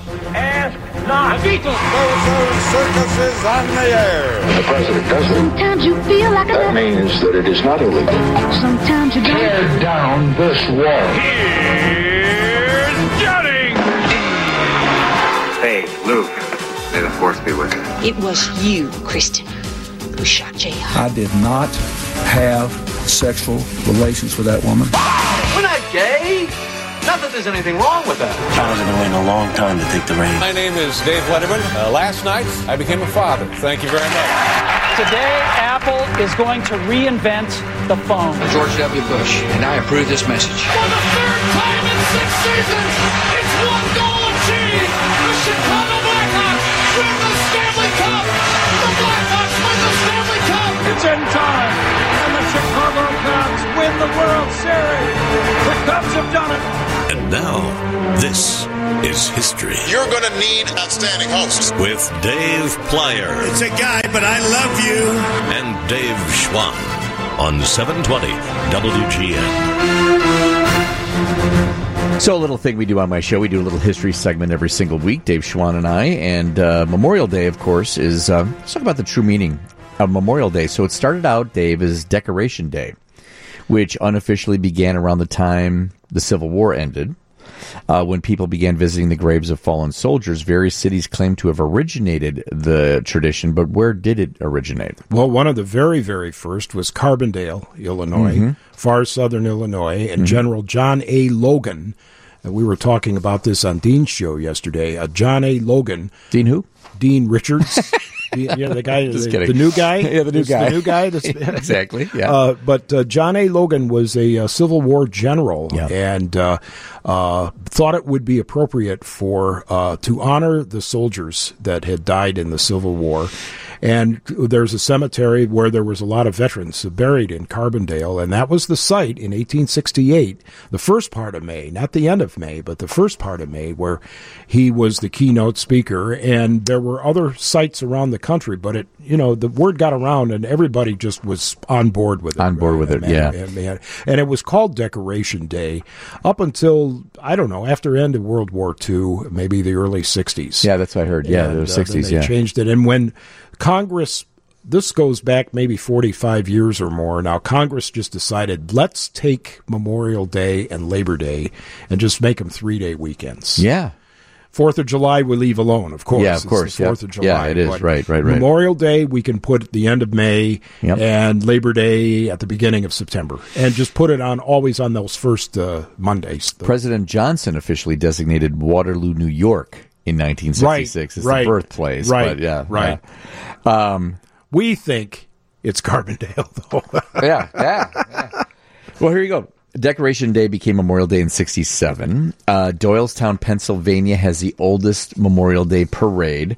Ask not. Circuses on the air. The president does it. Sometimes you feel like that means that it is not illegal. Sometimes you don't. Tear down this wall. Here's Jennings. Hey, Luke. May the force be with you. It was you, Kristen, who shot J.R. I did not have sexual relations with that woman. We're not gay. Not that there's anything wrong with that. I was going to wait a long time to take the reins. My name is Dave Letterman. Last night, I became a father. Thank you very much. Today, Apple is going to reinvent the phone. George W. Bush, and I approve this message. For the third time in 6 seasons, it's one goal achieved. The Chicago Blackhawks win the Stanley Cup. The Blackhawks win the Stanley Cup. It's in time, and the Chicago Cubs win the World Series. The Cubs have done it. And now, this is history. You're going to need outstanding hosts. With Dave Plyer. It's a guy, but I love you. And Dave Schwann on 720 WGN. So a little thing we do on my show, we do a little history segment every single week, Dave Schwann and I. And Memorial Day, of course, is, let's talk about the true meaning of Memorial Day. So it started out, Dave, as Decoration Day, which unofficially began around the time the Civil War ended. When people began visiting the graves of fallen soldiers, various cities claim to have originated the tradition, but where did it originate? Well, one of the very, very first was Carbondale, Illinois, far southern Illinois, and General John A. Logan. We were talking about this on Dean's show yesterday. John A. Logan. Dean who? Dean Richards. The guy, the new guy. Yeah, the new guy. The new guy. Exactly. Yeah. But John A. Logan was a Civil War general, and thought it would be appropriate for to honor the soldiers that had died in the Civil War. And there's a cemetery where there was a lot of veterans buried in Carbondale, and that was the site in 1868, the first part of May, not the end of May, but the first part of May, where he was the keynote speaker. And there were other sites around the country, but it, the word got around, and everybody just was on board with it. On board with it, yeah. And it was called Decoration Day up until, I don't know, after end of World War II, maybe the early 60s. Yeah, that's what I heard. Yeah, the 60s, they changed it. And when Congress, this goes back maybe 45 years or more now, Congress just decided, let's take Memorial Day and Labor Day and just make them 3-day weekends. Yeah. 4th of July we leave alone, of course. Yeah, of course. It's the 4th of July. Yeah, it is. Right. Memorial Day we can put at the end of May, and Labor Day at the beginning of September. And just put it on always on those first Mondays. President Johnson officially designated Waterloo, New York in 1966 as the birthplace. Right. But right. We think it's Carbondale, though. Yeah. Well, here you go. Decoration Day became Memorial Day in 1967. Doylestown, Pennsylvania has the oldest Memorial Day parade.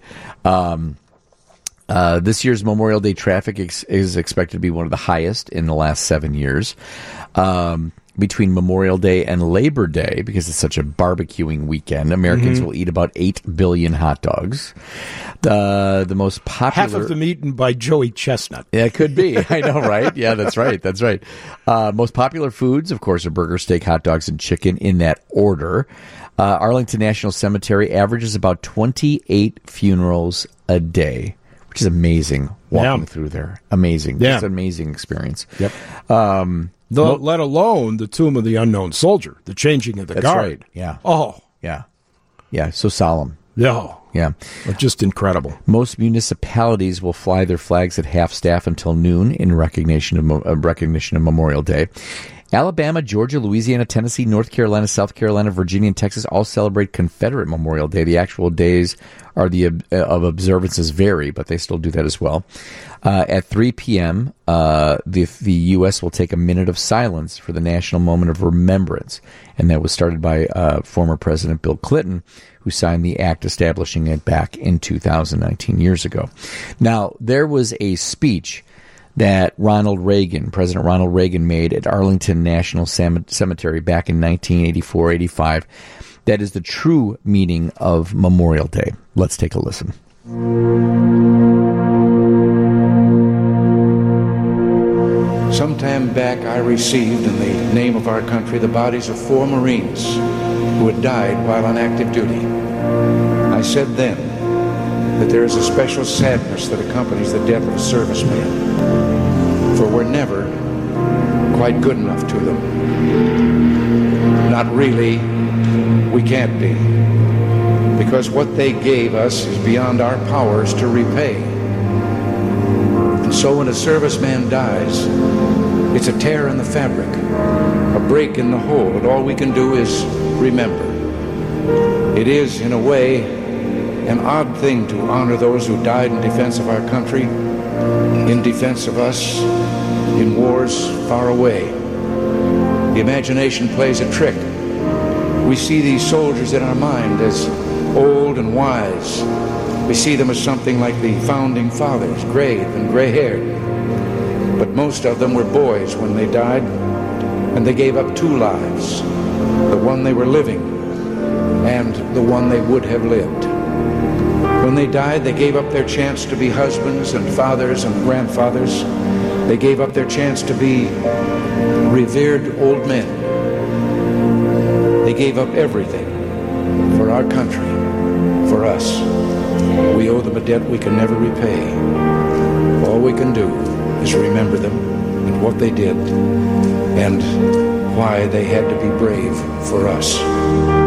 This year's Memorial Day traffic is expected to be one of the highest in the last 7 years. Between Memorial Day and Labor Day, because it's such a barbecuing weekend, Americans will eat about 8 billion hot dogs. The most popular... Half of them eaten by Joey Chestnut. Yeah, it could be. I know, right? Yeah, that's right. Most popular foods, of course, are burger, steak, hot dogs, and chicken in that order. Arlington National Cemetery averages about 28 funerals a day, which is amazing walking through there. Amazing. Yeah. It's an amazing experience. Yep. Let alone the Tomb of the Unknown Soldier, the changing of the guard. Right. Yeah. Oh. Yeah. Yeah, so solemn. Yeah. Yeah. Just incredible. Most municipalities will fly their flags at half-staff until noon in recognition of Memorial Day. Alabama, Georgia, Louisiana, Tennessee, North Carolina, South Carolina, Virginia, and Texas all celebrate Confederate Memorial Day. The actual days of observances vary, but they still do that as well. At 3 p.m., the U.S. will take a minute of silence for the national moment of remembrance, and that was started by former President Bill Clinton, who signed the act establishing it back in 2019, years ago. Now, there was a speech that President Ronald Reagan made at Arlington National Cemetery back in 1984-85. That is the true meaning of Memorial Day. Let's take a listen. Some time back, I received in the name of our country the bodies of 4 Marines who had died while on active duty. said then that there is a special sadness that accompanies the death of a serviceman, for we're never quite good enough to them. Not really, we can't be, because what they gave us is beyond our powers to repay. And so when a serviceman dies, it's a tear in the fabric, a break in the whole, and all we can do is remember. It is, in a way, an odd thing to honor those who died in defense of our country, in defense of us, in wars far away. The imagination plays a trick. We see these soldiers in our mind as old and wise. We see them as something like the founding fathers, grave and gray-haired. But most of them were boys when they died, and they gave up two lives, the one they were living and the one they would have lived. When they died, they gave up their chance to be husbands and fathers and grandfathers. They gave up their chance to be revered old men. They gave up everything for our country, for us. We owe them a debt we can never repay. All we can do is remember them and what they did and why they had to be brave for us.